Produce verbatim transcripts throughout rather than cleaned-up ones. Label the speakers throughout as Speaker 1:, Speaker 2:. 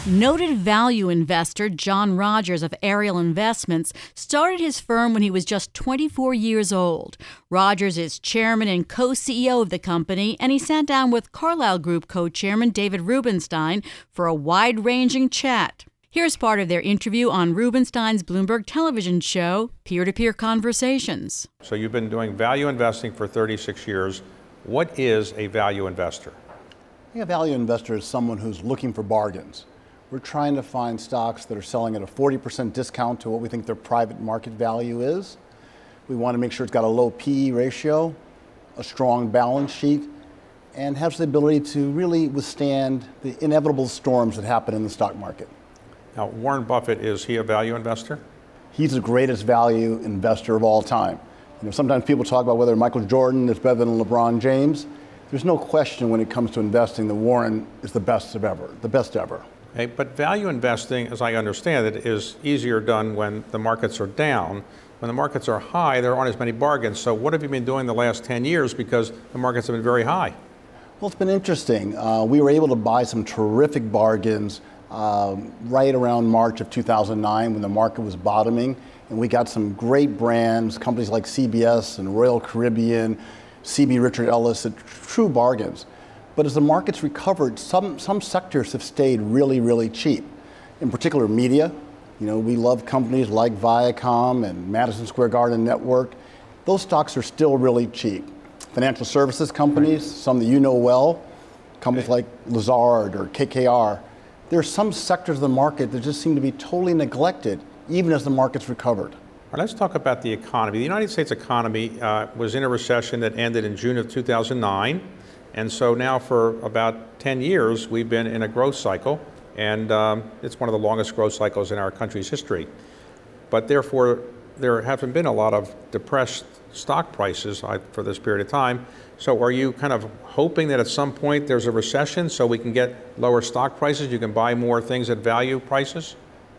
Speaker 1: Noted value investor John Rogers of Ariel Investments started his firm when he was just twenty-four years old. Rogers is chairman and co-C E O of the company, and he sat down with Carlyle Group co-chairman David Rubenstein for a wide-ranging chat. Here's part of their interview on Rubenstein's Bloomberg television show, Peer-to-Peer Conversations.
Speaker 2: So you've been doing value investing for thirty-six years. What is a value investor?
Speaker 3: A value investor is someone who's looking for bargains. We're trying to find stocks that are selling at a forty percent discount to what we think their private market value is. We want to make sure it's got a low P E ratio, a strong balance sheet, and has the ability to really withstand the inevitable storms that happen in the stock market.
Speaker 2: Now, Warren Buffett, is he a value investor?
Speaker 3: He's the greatest value investor of all time. You know, sometimes people talk about whether Michael Jordan is better than LeBron James. There's no question when it comes to investing that Warren is the best of ever, the best ever.
Speaker 2: Okay, but value investing, as I understand it, is easier done when the markets are down. When the markets are high, there aren't as many bargains. So what have you been doing the last ten years because the markets have been very high?
Speaker 3: Well, it's been interesting. Uh, we were able to buy some terrific bargains um, right around March of two thousand nine when the market was bottoming. And we got some great brands, companies like C B S and Royal Caribbean, C B Richard Ellis, at true bargains. But as the markets recovered, some, some sectors have stayed really, really cheap. In particular, media. You know, we love companies like Viacom and Madison Square Garden Network. Those stocks are still really cheap. Financial services companies, some that you know well, companies like Lazard or K K R. There are some sectors of the market that just seem to be totally neglected, even as the markets recovered.
Speaker 2: All right, let's talk about the economy. The United States economy uh, was in a recession that ended in June of two thousand nine. And so now for about ten years, we've been in a growth cycle, and um, it's one of the longest growth cycles in our country's history. But therefore, there haven't been a lot of depressed stock prices uh, for this period of time. So are you kind of hoping that at some point there's a recession so we can get lower stock prices, you can buy more things at value prices?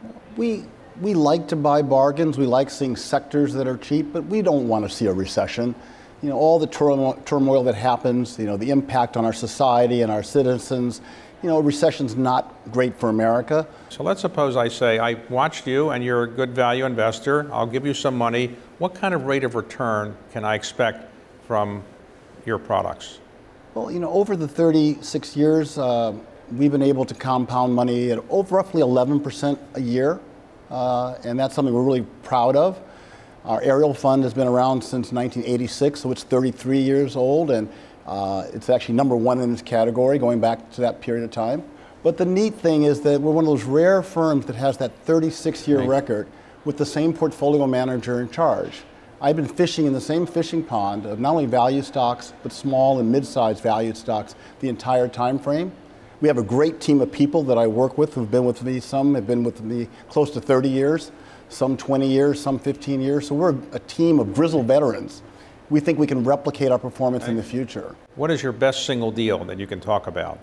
Speaker 3: We, we like to buy bargains. We like seeing sectors that are cheap, but we don't want to see a recession. You know, all the turmoil, turmoil that happens, you know, the impact on our society and our citizens, you know, recession's not great for America.
Speaker 2: So let's suppose I say, I watched you and you're a good value investor. I'll give you some money. What kind of rate of return can I expect from your products?
Speaker 3: Well, you know, over the thirty-six years, uh, we've been able to compound money at over roughly eleven percent a year. Uh, and that's something we're really proud of. Our Ariel Fund has been around since nineteen eighty-six, so it's thirty-three years old, and uh, it's actually number one in its category, going back to that period of time. But the neat thing is that we're one of those rare firms that has that thirty-six year record with the same portfolio manager in charge. I've been fishing in the same fishing pond of not only value stocks, but small and mid-sized valued stocks the entire time frame. We have a great team of people that I work with who've been with me. Some have been with me close to thirty years. Some twenty years, some fifteen years. So we're a team of grizzled veterans. We think we can replicate our performance in the future.
Speaker 2: What is your best single deal that you can talk about?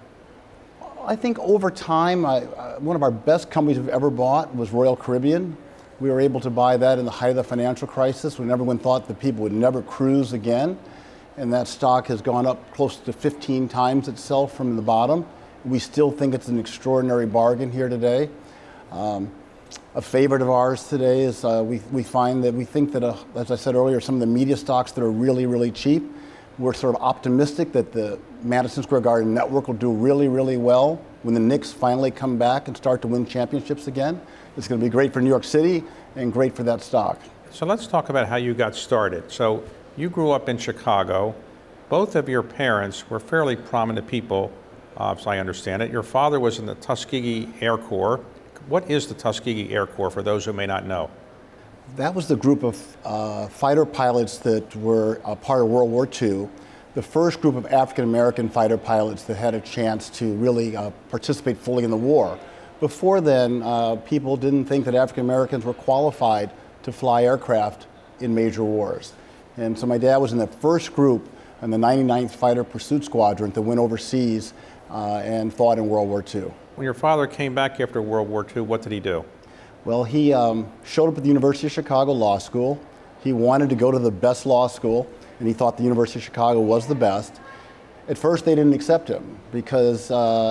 Speaker 3: I think over time, I, uh, one of our best companies we've ever bought was Royal Caribbean. We were able to buy that in the height of the financial crisis when everyone thought that people would never cruise again. And that stock has gone up close to fifteen times itself from the bottom. We still think it's an extraordinary bargain here today. Um, A favorite of ours today is uh, we, we find that we think that, uh, as I said earlier, some of the media stocks that are really, really cheap, we're sort of optimistic that the Madison Square Garden Network will do really, really well when the Knicks finally come back and start to win championships again. It's going to be great for New York City and great for that stock.
Speaker 2: So let's talk about how you got started. So you grew up in Chicago. Both of your parents were fairly prominent people, uh, as I understand it. Your father was in the Tuskegee Air Corps. What is the Tuskegee Air Corps, for those who may not know?
Speaker 3: That was the group of uh, fighter pilots that were a part of World War Two, the first group of African-American fighter pilots that had a chance to really uh, participate fully in the war. Before then, uh, people didn't think that African-Americans were qualified to fly aircraft in major wars. And so my dad was in the first group in the ninety-ninth Fighter Pursuit Squadron that went overseas uh, and fought in World War Two.
Speaker 2: When your father came back after World War Two, what did he do?
Speaker 3: Well, he um, showed up at the University of Chicago Law School. He wanted to go to the best law school, and he thought the University of Chicago was the best. At first, they didn't accept him because uh,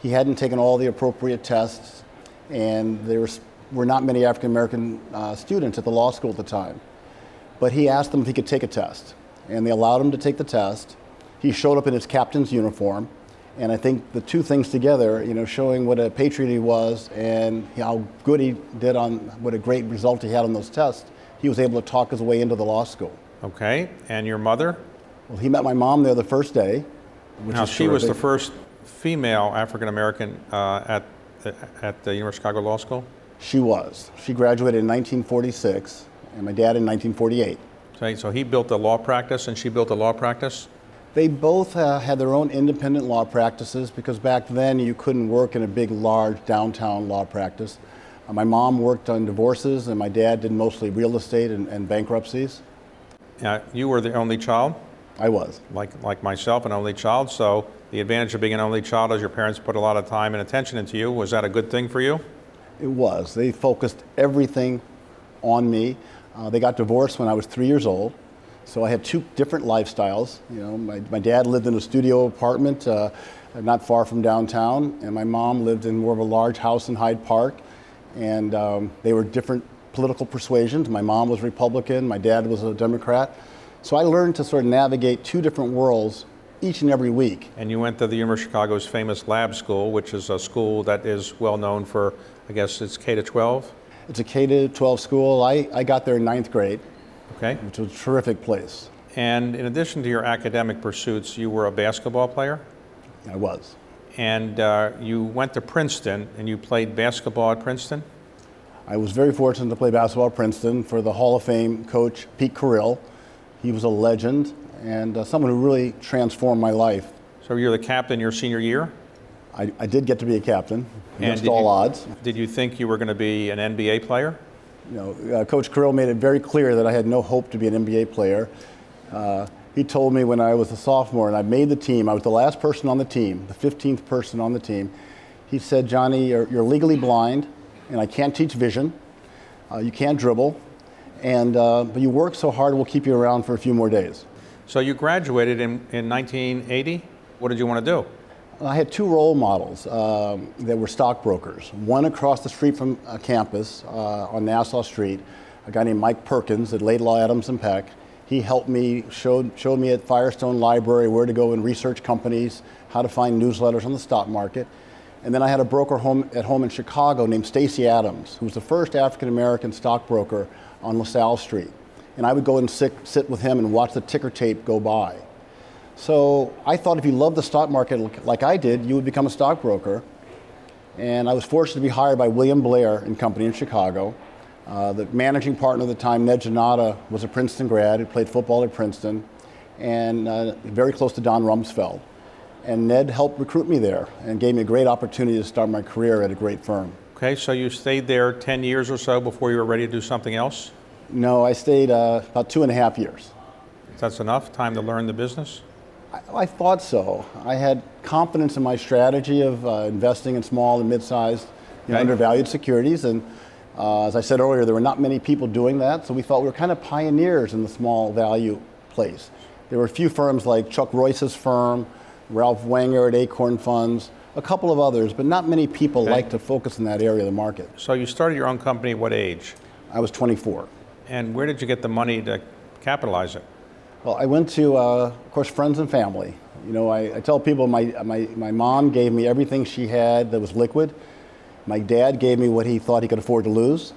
Speaker 3: He hadn't taken all the appropriate tests, and there was, were not many African American uh, students at the law school at the time. But he asked them if he could take a test, and they allowed him to take the test. He showed up in his captain's uniform, and I think the two things together, you know, showing what a patriot he was and how good he did on, what a great result he had on those tests, he was able to talk his way into the law school.
Speaker 2: Okay, and your mother?
Speaker 3: Well, he met my mom there the first day. Which
Speaker 2: Now,
Speaker 3: is
Speaker 2: she was the
Speaker 3: terrific.
Speaker 2: first female African American uh, at, at the University of Chicago Law School?
Speaker 3: She was. She graduated in nineteen forty-six, and my dad in nineteen forty-eight.
Speaker 2: Okay, so he built a law practice and she built a law practice?
Speaker 3: They both uh, had their own independent law practices because back then you couldn't work in a big, large downtown law practice. Uh, my mom worked on divorces, and my dad did mostly real estate and, and bankruptcies.
Speaker 2: Uh, you were the only child?
Speaker 3: I was.
Speaker 2: Like, like myself, an only child, so the advantage of being an only child is your parents put a lot of time and attention into you. Was that a good thing for you?
Speaker 3: It was. They focused everything on me. Uh, they got divorced when I was three years old, so I had two different lifestyles. You know, my, my dad lived in a studio apartment uh, not far from downtown, and my mom lived in more of a large house in Hyde Park, and um, they were different political persuasions. My mom was Republican, my dad was a Democrat. So I learned to sort of navigate two different worlds each and every week.
Speaker 2: And you went to the University of Chicago's famous lab school, which is a school that is well known for, I guess it's K to twelve?
Speaker 3: It's a K to twelve school. I, I got there in ninth grade,
Speaker 2: Okay.
Speaker 3: which was a terrific place.
Speaker 2: And in addition to your academic pursuits, you were a basketball player?
Speaker 3: I was.
Speaker 2: And uh, you went to Princeton and you played basketball at Princeton?
Speaker 3: I was very fortunate to play basketball at Princeton for the Hall of Fame coach, Pete Carrill. He was a legend and uh, someone who really transformed my life.
Speaker 2: So you're the captain your senior year?
Speaker 3: I, I did get to be a captain against
Speaker 2: did
Speaker 3: all
Speaker 2: you-
Speaker 3: odds.
Speaker 2: Did you think you were going to be an N B A player?
Speaker 3: You know, uh, Coach Carrill made it very clear that I had no hope to be an N B A player. Uh, he told me when I was a sophomore and I made the team, I was the last person on the team, the fifteenth person on the team. He said, Johnny, you're, you're legally blind and I can't teach vision. Uh, you can't dribble, and uh, but you work so hard, we'll keep you around for a few more days.
Speaker 2: So you graduated in, in nineteen eighty. What did you want to do?
Speaker 3: I had two role models um, that were stockbrokers. One across the street from uh, campus uh, on Nassau Street, a guy named Mike Perkins at Laidlaw, Adams and Peck. He helped me, showed, showed me at Firestone Library where to go and research companies, how to find newsletters on the stock market. And then I had a broker home at home in Chicago named Stacy Adams, who was the first African-American stockbroker on LaSalle Street. And I would go and sit, sit with him and watch the ticker tape go by. So I thought if you loved the stock market like I did, you would become a stockbroker. And I was fortunate to be hired by William Blair and Company in Chicago. Uh, the managing partner at the time, Ned Janata, was a Princeton grad who played football at Princeton, and uh, very close to Don Rumsfeld. And Ned helped recruit me there and gave me a great opportunity to start my career at a great firm.
Speaker 2: Okay, so you stayed there ten years or so before you were ready to do something else?
Speaker 3: No, I stayed uh, about two and a half years.
Speaker 2: That's enough time to learn the business?
Speaker 3: I, I thought so. I had confidence in my strategy of uh, investing in small and mid-sized, you know,
Speaker 2: Okay.
Speaker 3: undervalued securities. And uh, as I said earlier, there were not many people doing that, so we thought we were kind of pioneers in the small value place. There were a few firms like Chuck Royce's firm, Ralph Wenger at Acorn Funds, a couple of others, but not many people
Speaker 2: Okay.
Speaker 3: like to focus in that area of the market.
Speaker 2: So you started your own company at what age?
Speaker 3: I was twenty-four.
Speaker 2: And where did you get the money to capitalize it?
Speaker 3: Well, I went to, uh, of course, friends and family. You know, I, I tell people my, my, my mom gave me everything she had that was liquid. My dad gave me what he thought he could afford to lose.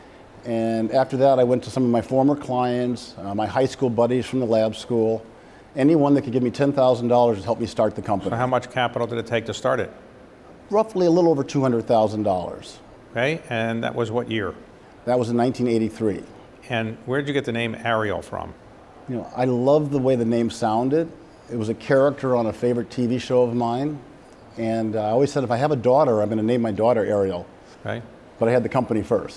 Speaker 3: And after that, I went to some of my former clients, uh, my high school buddies from the lab school, anyone that could give me ten thousand dollars to help me start the company.
Speaker 2: So how much capital did it take to start it?
Speaker 3: Roughly a little over two hundred thousand dollars.
Speaker 2: Okay, and that was what year?
Speaker 3: That was in nineteen eighty-three.
Speaker 2: And where did you get the name Ariel from?
Speaker 3: You know, I love the way the name sounded. It was a character on a favorite T V show of mine. And uh, I always said, if I have a daughter, I'm going to name my daughter Ariel.
Speaker 2: Okay.
Speaker 3: But I had the company first.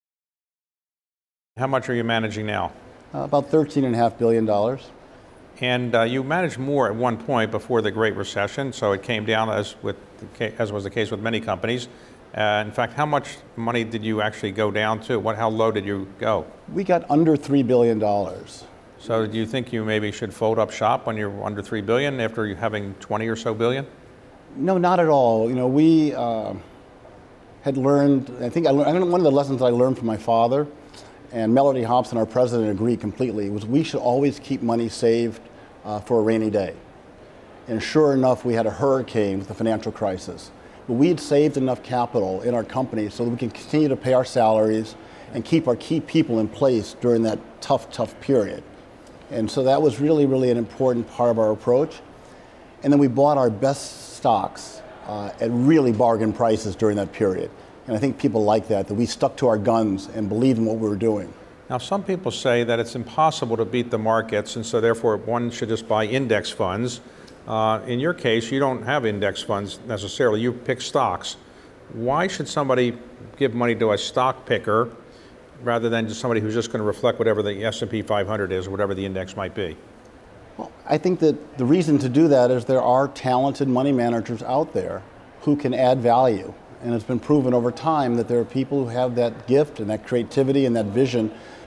Speaker 2: How much are you managing now?
Speaker 3: Uh, about thirteen point five billion dollars.
Speaker 2: And uh, you managed more at one point before the Great Recession, so it came down as with the ca- as was the case with many companies. Uh, in fact, how much money did you actually go down to? What, how low did you go?
Speaker 3: We got under three billion dollars.
Speaker 2: So do you think you maybe should fold up shop when you're under three billion after you having twenty or so billion?
Speaker 3: No, not at all. You know, we uh, had learned, I think I learned, I think one of the lessons I learned from my father, and Melody Hobson, our president, agreed completely, was we should always keep money saved uh, for a rainy day. And sure enough, we had a hurricane with the financial crisis. But we had saved enough capital in our company so that we could continue to pay our salaries and keep our key people in place during that tough, tough period. And so that was really, really an important part of our approach. And then we bought our best stocks uh, at really bargain prices during that period. And I think people like that, that we stuck to our guns and believed in what we were doing.
Speaker 2: Now, some people say that it's impossible to beat the markets, and so therefore one should just buy index funds. Uh, in your case, you don't have index funds necessarily, you pick stocks. Why should somebody give money to a stock picker rather than just somebody who's just going to reflect whatever the S and P five hundred is, or whatever the index might be?
Speaker 3: Well, I think that the reason to do that is there are talented money managers out there who can add value. And it's been proven over time that there are people who have that gift and that creativity and that vision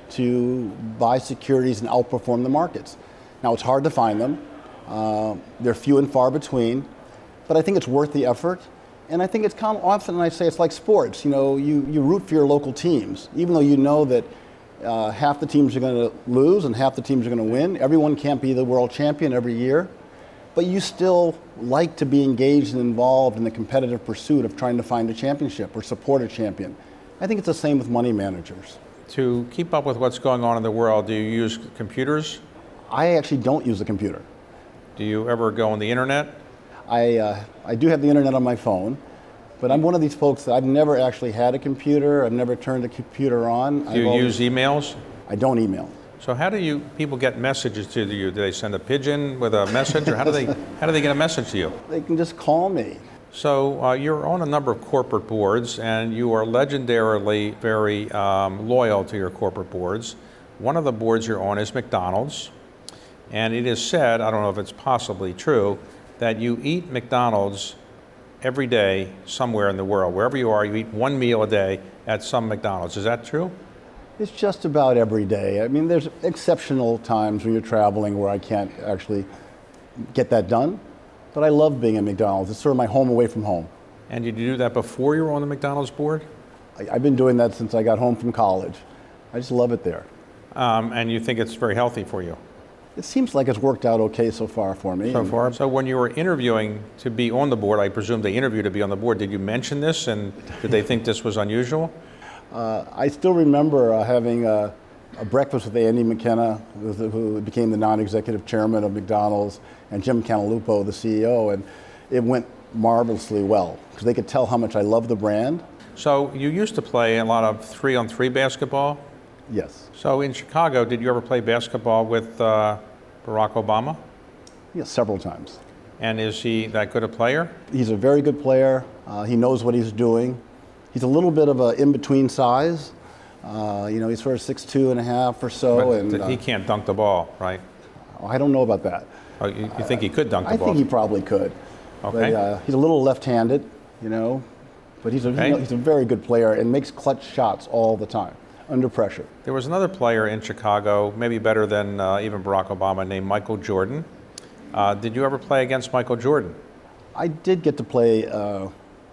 Speaker 3: to buy securities and outperform the markets. Now, it's hard to find them. Uh, they're few and far between, but I think it's worth the effort. And I think it's kind of, often I say it's like sports. You know, you, you root for your local teams, even though you know that uh, half the teams are going to lose and half the teams are going to win. Everyone can't be the world champion every year. But you still like to be engaged and involved in the competitive pursuit of trying to find a championship or support a champion. I think it's the same with money managers.
Speaker 2: To keep up with what's going on in the world, do you use computers?
Speaker 3: I actually don't use a computer.
Speaker 2: Do you ever go on the internet?
Speaker 3: I, uh, I do have the internet on my phone, but I'm one of these folks that I've never actually had a computer. I've never turned a computer on.
Speaker 2: Do you
Speaker 3: I've
Speaker 2: use
Speaker 3: always,
Speaker 2: emails?
Speaker 3: I don't email.
Speaker 2: So how do you people get messages to you? Do they send a pigeon with a message, or how do they how do they get a message to you?
Speaker 3: They can just call me.
Speaker 2: So uh, you're on a number of corporate boards, and you are legendarily very um, loyal to your corporate boards. One of the boards you're on is McDonald's, and it is said, I don't know if it's possibly true, that you eat McDonald's every day somewhere in the world. Wherever you are, you eat one meal a day at some McDonald's. Is that true?
Speaker 3: It's just about every day. I mean, there's exceptional times when you're traveling where I can't actually get that done, but I love being at McDonald's. It's sort of my home away from home.
Speaker 2: And did you do that before you were on the McDonald's board?
Speaker 3: I, I've been doing that since I got home from college. I just love it there.
Speaker 2: Um, and you think it's very healthy for you?
Speaker 3: It seems like it's worked out okay so far for me.
Speaker 2: So far. So when you were interviewing to be on the board, I presume they interviewed to be on the board, did you mention this, and did they think this was unusual?
Speaker 3: Uh, I still remember uh, having a, a breakfast with Andy McKenna, who, who became the non-executive chairman of McDonald's, and Jim Cantalupo, the C E O, and it went marvelously well because they could tell how much I love the brand.
Speaker 2: So you used to play a lot of three-on-three basketball?
Speaker 3: Yes.
Speaker 2: So in Chicago, did you ever play basketball with uh, Barack Obama?
Speaker 3: Yes, several times.
Speaker 2: And is he that good a player?
Speaker 3: He's a very good player. Uh, he knows what he's doing. He's a little bit of an in-between size. Uh, you know, he's sort of six two and a half or so.
Speaker 2: But
Speaker 3: and uh,
Speaker 2: he can't dunk the ball, right?
Speaker 3: I don't know about that.
Speaker 2: Oh, you, you think he could dunk the
Speaker 3: I
Speaker 2: ball?
Speaker 3: I think he probably could.
Speaker 2: Okay.
Speaker 3: But, uh, he's a little left-handed, you know, but he's a,
Speaker 2: Okay.
Speaker 3: you know, he's a very good player and makes clutch shots all the time, under pressure.
Speaker 2: There was another player in Chicago, maybe better than uh, even Barack Obama, named Michael Jordan. Uh, did you ever play against Michael Jordan?
Speaker 3: I did get to play uh,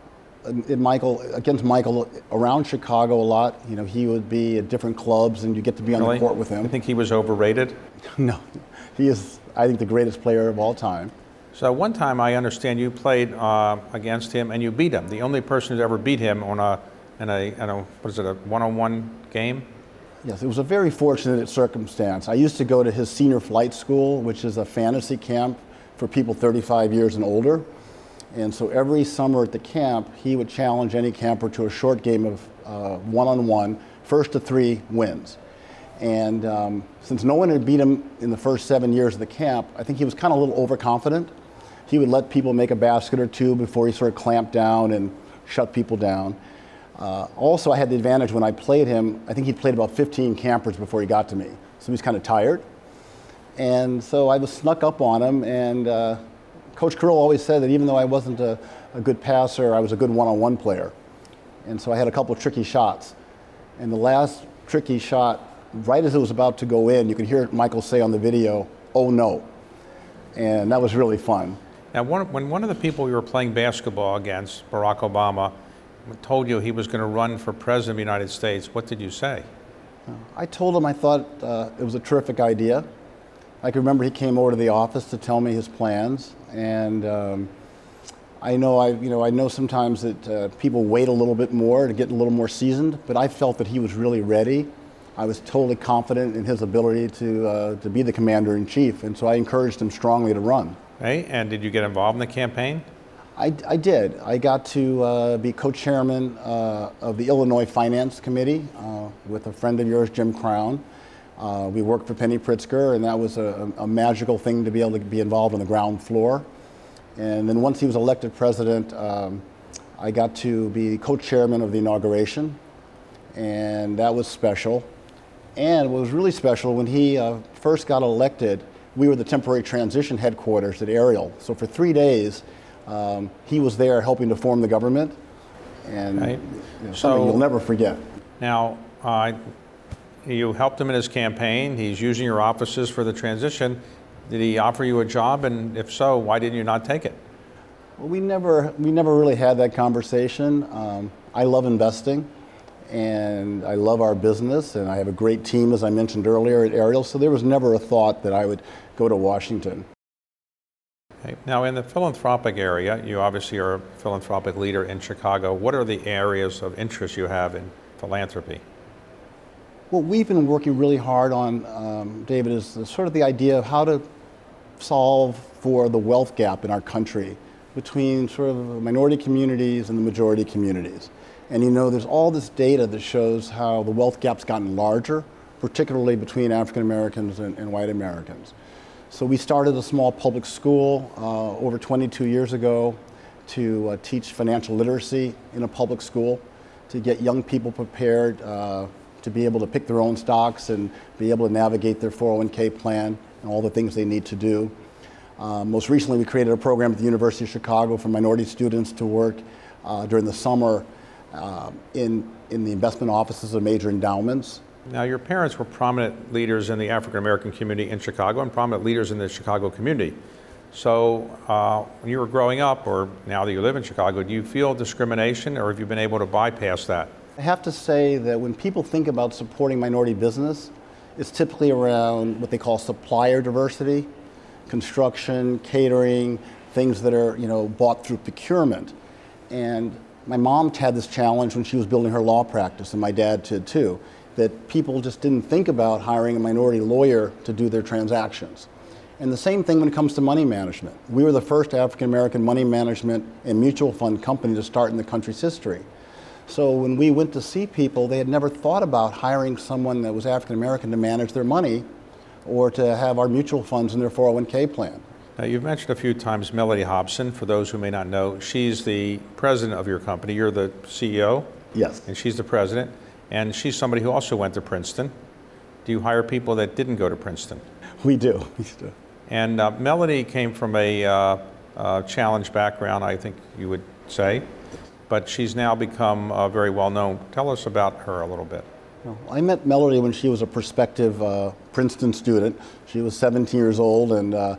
Speaker 3: in Michael against Michael around Chicago a lot. You know, he would be at different clubs, and you get to be on
Speaker 2: Really?
Speaker 3: the court with him.
Speaker 2: I think he was overrated.
Speaker 3: No, he is, I think, the greatest player of all time.
Speaker 2: So one time I understand you played uh, against him and you beat him. The only person who's ever beat him on a, in a, in a, what is it, a one-on-one game?
Speaker 3: Yes, it was a very fortunate circumstance. I used to go to his senior flight school, which is a fantasy camp for people thirty-five years and older. And so every summer at the camp, he would challenge any camper to a short game of uh, one-on-one, first to three wins. And um, since no one had beat him in the first seven years of the camp, I think he was kind of a little overconfident. He would let people make a basket or two before he sort of clamped down and shut people down. Uh, also, I had the advantage when I played him, I think he'd played about fifteen campers before he got to me. So he was kind of tired. And so I was snuck up on him, and uh, Coach Carroll always said that even though I wasn't a, a good passer, I was a good one-on-one player. And so I had a couple of tricky shots. And the last tricky shot, right as it was about to go in, you could hear Michael say on the video, "Oh no." And that was really fun.
Speaker 2: Now, one, when one of the people you were playing basketball against, Barack Obama, told you he was going to run for president of the United States, what did you say?
Speaker 3: I told him I thought uh, it was a terrific idea. I can remember he came over to the office to tell me his plans, and um, I know I, you know, I know sometimes that uh, people wait a little bit more to get a little more seasoned, but I felt that he was really ready. I was totally confident in his ability to uh, to be the commander-in-chief, and so I encouraged him strongly to run.
Speaker 2: Okay, and did you get involved in the campaign?
Speaker 3: I, I did. I got to uh, be co-chairman uh, of the Illinois Finance Committee uh, with a friend of yours, Jim Crown. Uh, we worked for Penny Pritzker, and that was a, a magical thing to be able to be involved on the ground floor. And then once he was elected president, um, I got to be co-chairman of the inauguration, and that was special. And what was really special, when he uh, first got elected, we were the temporary transition headquarters at Ariel. So for three days, um, he was there helping to form the government, and
Speaker 2: right.
Speaker 3: you know,
Speaker 2: So,
Speaker 3: something you'll never forget.
Speaker 2: Now, uh, you helped him in his campaign. He's using your offices for the transition. Did he offer you a job, and if so, why didn't you not take it?
Speaker 3: Well, we never, we never really had that conversation. Um, I love investing, and I love our business, and I have a great team, as I mentioned earlier, at Ariel, so there was never a thought that I would go to Washington.
Speaker 2: Okay. Now, in the philanthropic area, you obviously are a philanthropic leader in Chicago. What are the areas of interest you have in philanthropy?
Speaker 3: What we've been working really hard on, um, David, is sort of the idea of how to solve for the wealth gap in our country between sort of minority communities and the majority communities. And you know, there's all this data that shows how the wealth gap's gotten larger, particularly between African Americans and, and white Americans. So we started a small public school uh, over twenty-two years ago to uh, teach financial literacy in a public school, to get young people prepared uh, to be able to pick their own stocks and be able to navigate their four oh one k plan and all the things they need to do. Uh, most recently, we created a program at the University of Chicago for minority students to work uh, during the summer uh, in, in the investment offices of major endowments.
Speaker 2: Now, your parents were prominent leaders in the African American community in Chicago and prominent leaders in the Chicago community. So uh, when you were growing up, or now that you live in Chicago, do you feel discrimination, or have you been able to bypass that?
Speaker 3: I have to say that when people think about supporting minority business, it's typically around what they call supplier diversity, construction, catering, things that are, you know, bought through procurement. And my mom had this challenge when she was building her law practice, and my dad did too, that people just didn't think about hiring a minority lawyer to do their transactions. And the same thing when it comes to money management. We were the first African American money management and mutual fund company to start in the country's history. So when we went to see people, they had never thought about hiring someone that was African American to manage their money or to have our mutual funds in their four oh one k plan.
Speaker 2: Now, you've mentioned a few times Mellody Hobson. For those who may not know, she's the president of your company. You're the C E O?
Speaker 3: Yes.
Speaker 2: And she's the president. And she's somebody who also went to Princeton. Do you hire people that didn't go to Princeton?
Speaker 3: We do. We do.
Speaker 2: And uh, Mellody came from a uh, uh, challenged background, I think you would say, but she's now become uh, very well known. Tell us about her a little bit.
Speaker 3: Well, I met Mellody when she was a prospective uh, Princeton student. She was seventeen years old, and uh,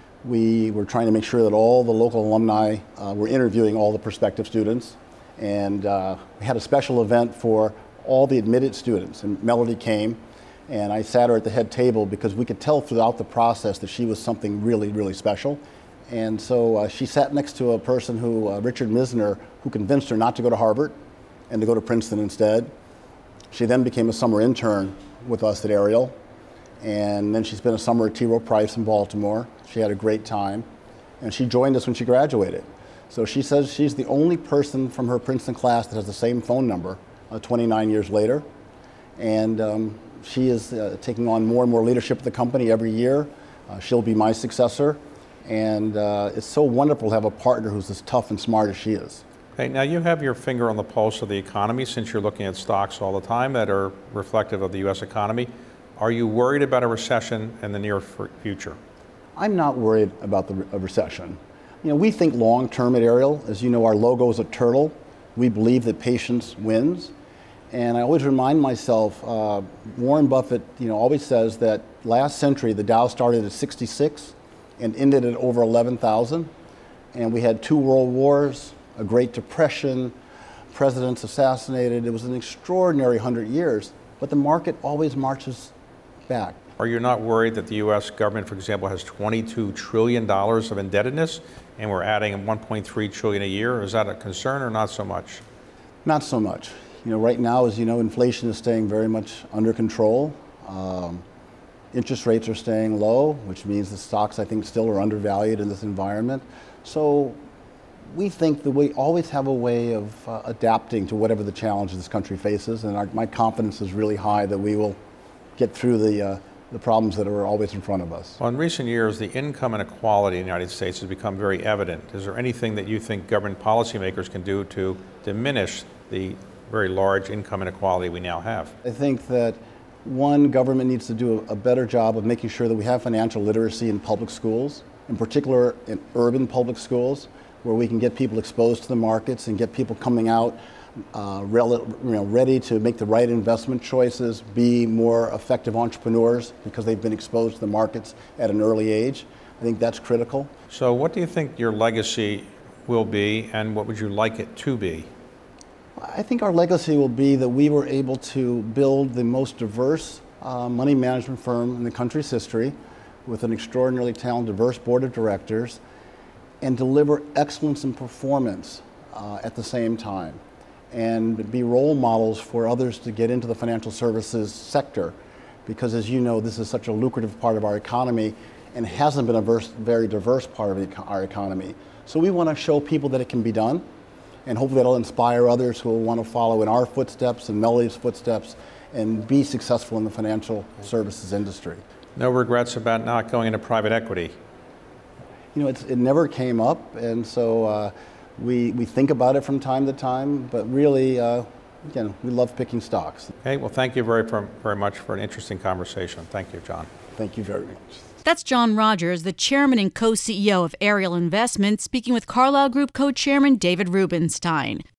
Speaker 3: we were trying to make sure that all the local alumni uh, were interviewing all the prospective students. And uh, we had a special event for all the admitted students, and Mellody came, and I sat her at the head table because we could tell throughout the process that she was something really, really special. And so uh, she sat next to a person who, uh, Richard Misner, who convinced her not to go to Harvard and to go to Princeton instead. She then became a summer intern with us at Ariel, and then she spent a summer at T. Rowe Price in Baltimore. She had a great time, and she joined us when she graduated. So she says she's the only person from her Princeton class that has the same phone number uh, twenty-nine years later. And um, she is uh, taking on more and more leadership of the company every year. Uh, she'll be my successor. And uh, it's so wonderful to have a partner who's as tough and smart as she is.
Speaker 2: Okay, now you have your finger on the pulse of the economy since you're looking at stocks all the time that are reflective of the U S economy. Are you worried about a recession in the near future?
Speaker 3: I'm not worried about the re- a recession. You know, we think long term at Ariel. As you know, our logo is a turtle. We believe that patience wins. And I always remind myself, uh, Warren Buffett, you know, always says that last century the Dow started at sixty-six and ended at over eleven thousand. and we had two world wars, a Great Depression, presidents assassinated. It was an extraordinary hundred years, but the market always marches back.
Speaker 2: Are you not worried that the U S government, for example, has twenty-two trillion dollars of indebtedness and we're adding one point three trillion dollars a year? Is that a concern or not so much?
Speaker 3: Not so much. You know, right now, as you know, inflation is staying very much under control. Um, interest rates are staying low, which means the stocks, I think, still are undervalued in this environment. So we think that we always have a way of uh, adapting to whatever the challenge this country faces, and our, my confidence is really high that we will get through the uh, the problems that are always in front of us.
Speaker 2: Well, in recent years, the income inequality in the United States has become very evident. Is there anything that you think government policymakers can do to diminish the very large income inequality we now have?
Speaker 3: I think that, one, government needs to do a, a better job of making sure that we have financial literacy in public schools, in particular in urban public schools, where we can get people exposed to the markets and get people coming out Uh, rel- you know, ready to make the right investment choices, be more effective entrepreneurs because they've been exposed to the markets at an early age. I think that's critical.
Speaker 2: So what do you think your legacy will be, and what would you like it to be?
Speaker 3: I think our legacy will be that we were able to build the most diverse uh, money management firm in the country's history with an extraordinarily talented, diverse board of directors and deliver excellence in performance uh, at the same time, and be role models for others to get into the financial services sector, because as you know, this is such a lucrative part of our economy and hasn't been a verse, very diverse part of the, our economy. So we want to show people that it can be done, and hopefully that'll inspire others who will want to follow in our footsteps and Melody's footsteps and be successful in the financial services industry.
Speaker 2: No regrets about not going into private equity?
Speaker 3: You know, it's, it never came up, and so uh, We, we think about it from time to time, but really, uh, again, we love picking stocks.
Speaker 2: Okay, well, thank you very, very much for an interesting conversation. Thank you, John.
Speaker 3: Thank you very much.
Speaker 1: That's John Rogers, the chairman and co-C E O of Ariel Investments, speaking with Carlyle Group co-chairman David Rubenstein.